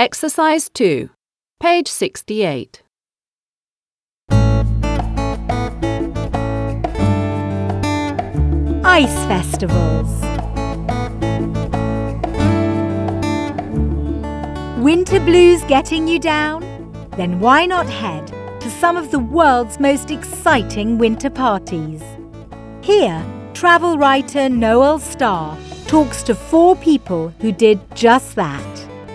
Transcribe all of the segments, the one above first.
Exercise 2, page 68. Ice festivals. Winter blues getting you down? Then why not head to some of the world's most exciting winter parties? Here, travel writer Noel Starr talks to 4 people who did just that.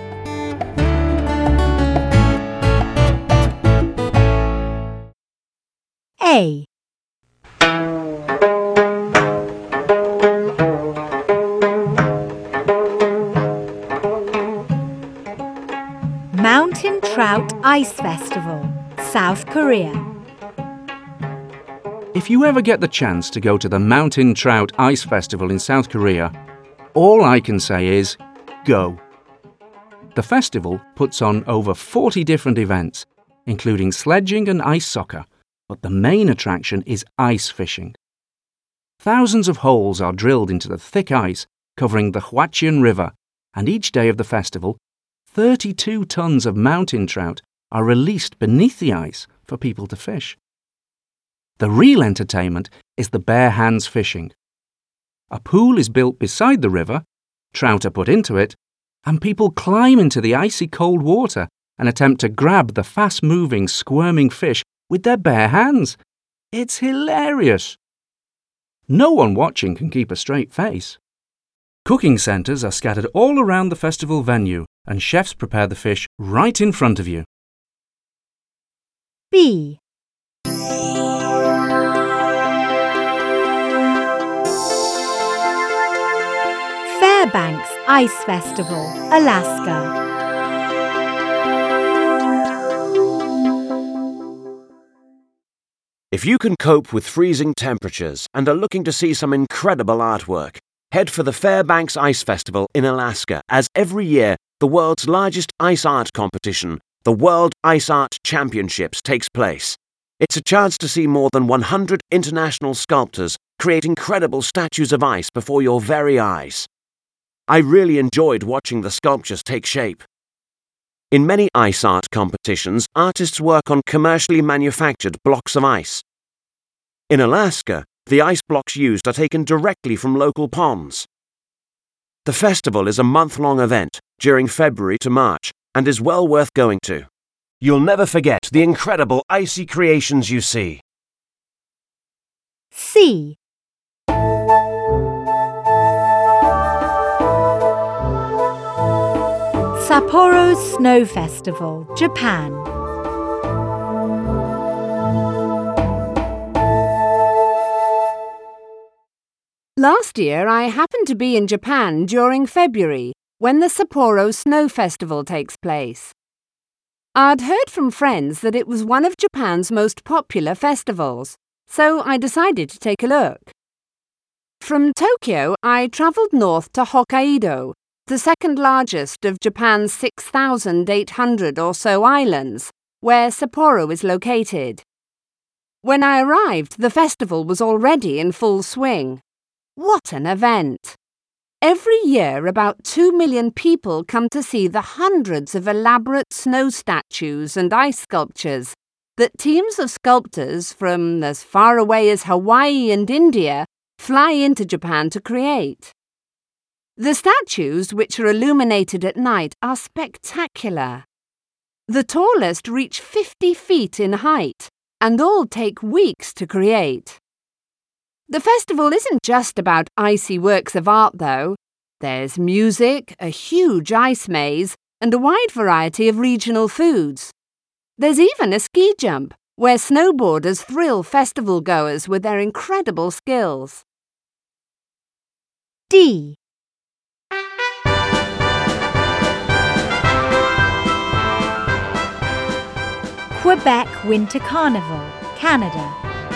A. Mountain Trout Ice Festival, South Korea. If you ever get the chance to go to the Mountain Trout Ice Festival in South Korea, all I can say is, go. The festival puts on over 40 different events, including sledging and ice soccer, but the main attraction is ice fishing. Thousands of holes are drilled into the thick ice covering the Hwacheon River, and each day of the festival, 32 tons of mountain trout are released beneath the ice for people to fish. The real entertainment is the bare hands fishing. A pool is built beside the river, trout are put into it, and people climb into the icy cold water and attempt to grab the fast-moving, squirming fish with their bare hands. It's hilarious. No one watching can keep a straight face. Cooking centres are scattered all around the festival venue, and chefs prepare the fish right in front of you. B. Fairbanks Ice Festival, Alaska. If you can cope with freezing temperatures and are looking to see some incredible artwork, head for the Fairbanks Ice Festival in Alaska, as every year the world's largest ice art competition, the World Ice Art Championships, takes place. It's a chance to see more than 100 international sculptors create incredible statues of ice before your very eyes. I really enjoyed watching the sculptures take shape. In many ice art competitions, artists work on commercially manufactured blocks of ice. In Alaska, the ice blocks used are taken directly from local ponds. The festival is a month-long event during February to March and is well worth going to. You'll never forget the incredible icy creations you see. C. Sapporo Snow Festival, Japan. Last year, I happened to be in Japan during February, when the Sapporo Snow Festival takes place. I'd heard from friends that it was one of Japan's most popular festivals, so I decided to take a look. From Tokyo, I travelled north to Hokkaido, the second largest of Japan's 6,800 or so islands, where Sapporo is located. When I arrived, the festival was already in full swing. What an event! Every year, about 2 million people come to see the hundreds of elaborate snow statues and ice sculptures that teams of sculptors from as far away as Hawaii and India fly into Japan to create. The statues, which are illuminated at night, are spectacular. The tallest reach 50 feet in height, and all take weeks to create. The festival isn't just about icy works of art, though. There's music, a huge ice maze, and a wide variety of regional foods. There's even a ski jump, where snowboarders thrill festival goers with their incredible skills. D. Quebec Winter Carnival, Canada.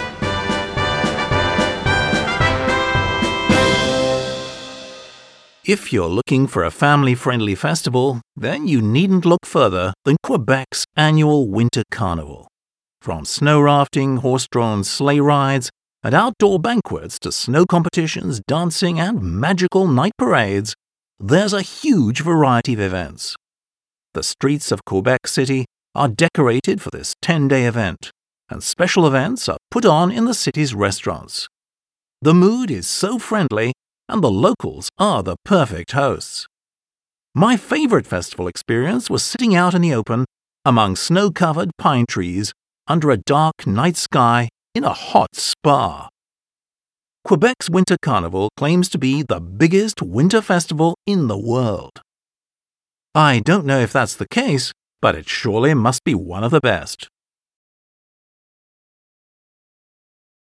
If you're looking for a family-friendly festival, then you needn't look further than Quebec's annual Winter Carnival. From snow rafting, horse-drawn sleigh rides, and outdoor banquets to snow competitions, dancing, and magical night parades, there's a huge variety of events. the streets of Quebec City are decorated for this 10-day event, and special events are put on in the city's restaurants. The mood is so friendly, and the locals are the perfect hosts. My favorite festival experience was sitting out in the open among snow-covered pine trees under a dark night sky in a hot spa. Quebec's Winter Carnival claims to be the biggest winter festival in the world. I don't know if that's the case, but it surely must be one of the best.